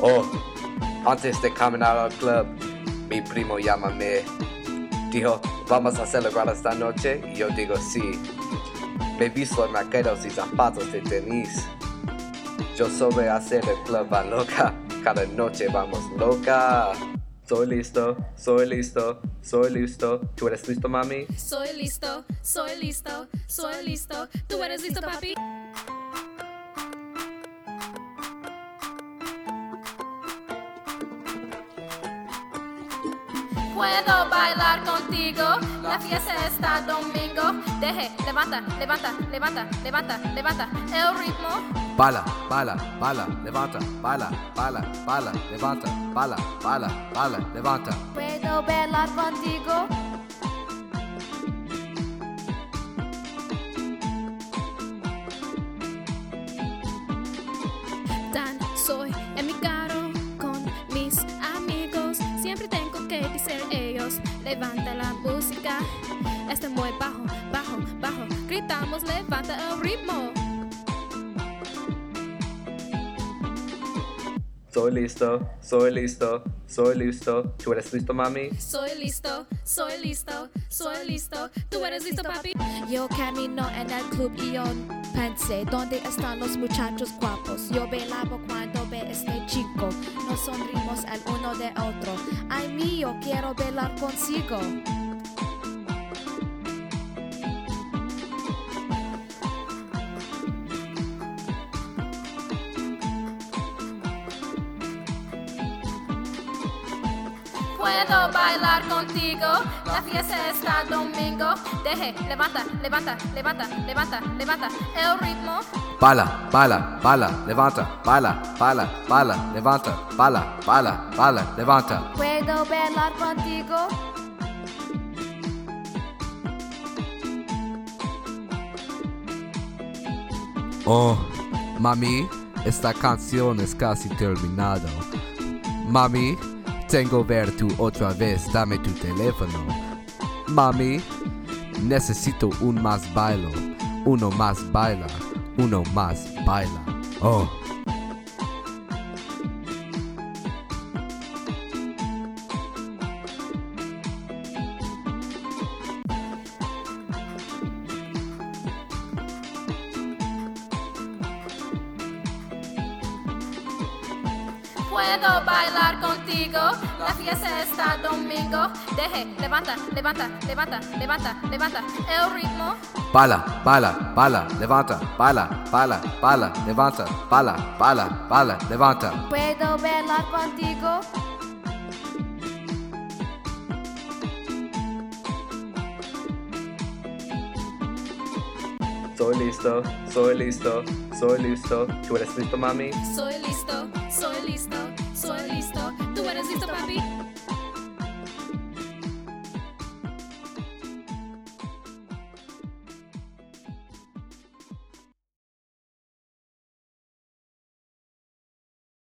Oh, antes de caminar al club, mi primo llámame. Dijo, vamos a celebrar esta noche, y yo digo sí. Me visto en vaqueros y zapatos de tenis. Yo sobre hacer el club a loca, cada noche vamos loca. Soy listo, soy listo, soy listo. ¿Tú eres listo, mami? Soy listo, soy listo, soy listo. ¿Tú eres listo, papi? Puedo bailar contigo, la fiesta está domingo. Levanta, levanta, levanta, levanta, levanta el ritmo. Bala, bala, bala, levanta, bala, bala, bala, levanta, bala, bala, bala, levanta. Puedo bailar contigo. Soy en mi carro con mis amigos. Siempre tengo que decir ellos, levanta la música. Está muy bajo, bajo, bajo. Gritamos, levanta el ritmo. Soy listo, soy listo, soy listo. ¿Tú eres listo, mami? Soy listo, soy listo, soy listo. ¿Tú eres listo, papi? Yo camino en el club y yo pensé, ¿dónde están los muchachos guapos? Yo bailaba cuando ve este chico. Nos sonrimos el uno de otro. Ay mío, quiero bailar consigo. Puedo bailar contigo, la fiesta está domingo. Levanta, levanta, levanta, levanta, levanta el ritmo. Bala, bala, bala, levanta, bala, bala, bala, levanta, bala, bala, bala, levanta. Puedo bailar contigo. Oh, mami, esta canción es casi terminada. Mami, tengo ver tú otra vez, dame tu teléfono. Mami, necesito un más bailo, uno más baila, uno más baila. Oh. Puedo bailar contigo, la fiesta está domingo. Levanta, levanta, levanta, levanta, levanta el ritmo. Bala, bala, bala, levanta, bala, bala, bala, levanta, bala, bala, bala, levanta. Puedo bailar contigo. Soy listo, soy listo, soy listo. ¿Tú eres listo, mami? Soy listo, soy listo, soy listo. ¿Tú eres listo, papi?